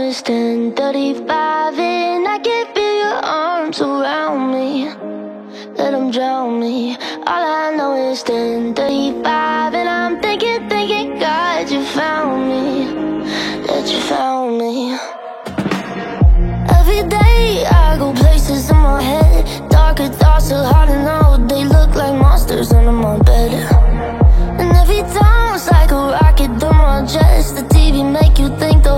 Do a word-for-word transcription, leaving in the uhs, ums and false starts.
it's ten thirty-five and I can feel your arms around me. Let them drown me. All I know is ten thirty-five and I'm thinking, thinking, God, you found me. That you found me. Every day I go places in my head. Darker thoughts are hard to know. They look like monsters under my bed. And every time it's like a rocket through my chest. The T V make you think